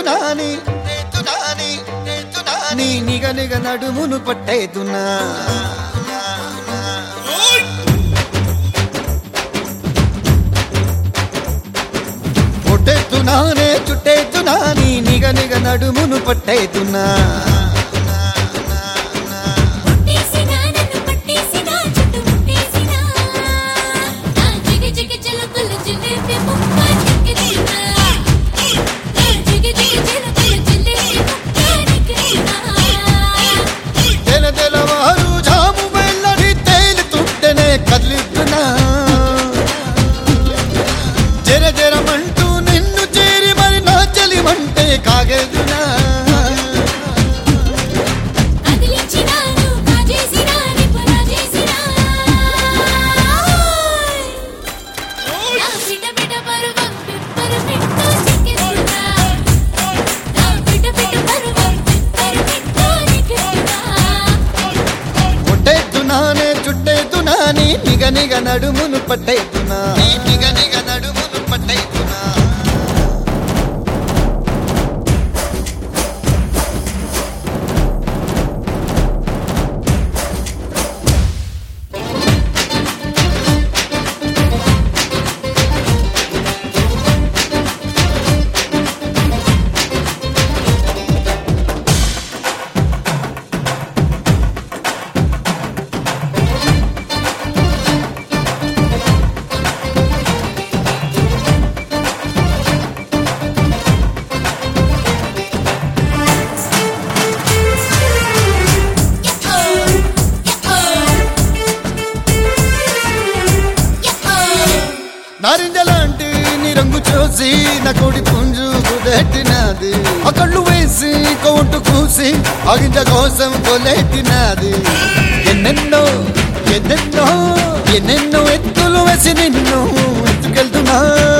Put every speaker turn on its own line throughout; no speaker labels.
నీ నిగ నిగ నడుమును పట్టేతున్నా పొట్టేతున్నానే చుట్టేతున్నా నీ నిగ నిగ నడుమును పట్టేతున్నా జర జరమంటూ నిన్ను చేరి మరి నా చలిమంటే కాగేదునా పొట్టేతున్నానే చుట్టేతున్నా నీ నిగ నిగ నడుమును పట్టేతున్నా నిగ నిగ నడుమును పట్టేతున్నా నారింజలాంటి నీ రంగు చూసి నా కోడి పుంజు కుదెట్టినది ఆ కళ్ళు వేసి కోటు కూసి అగింజ కోసం కొలెట్టినది ఎన్నెన్నో ఎన్నెన్నో ఎన్నెన్నో ఎత్తులు వేసి నిన్ను ఎత్తుకెళ్తున్నా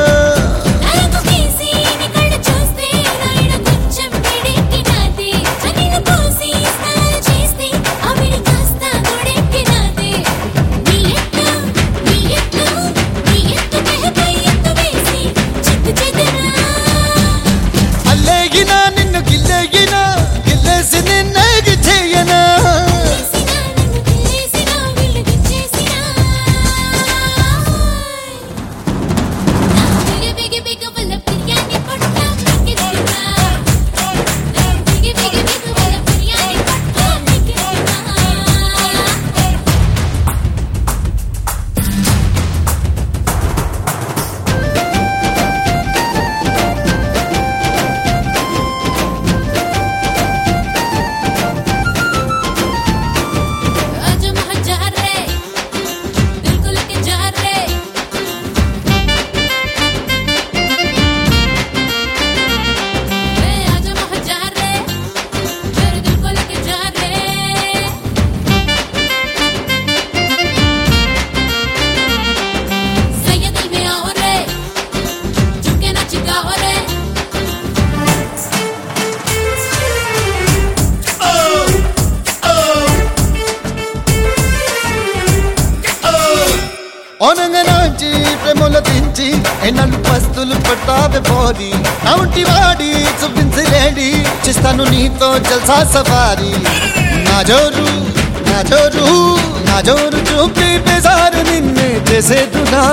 ఓనంగనాచి ప్రేమలో దించి ఎన్నలు పస్తులు పట్టావే పోరి నా ఉంటి వాడి చూపించి లేడి చేస్తాను నీతో జల్సా సవారి నా జోరు నా జోరు నా జోరు చూపి బేజారు నిన్నే చేసేదునా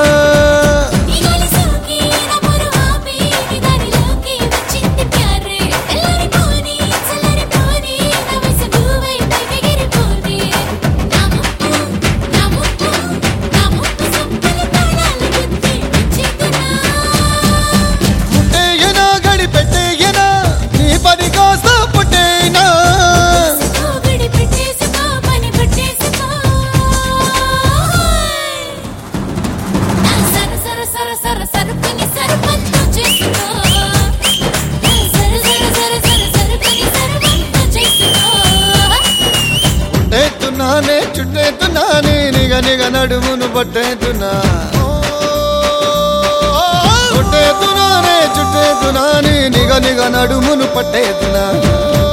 చుట్టేతున్నానే నిగ నిగ నడుమును పట్టేతున్నా చుట్టేతున్నానే నిగ నిగ నడుమును పట్టేతున్నా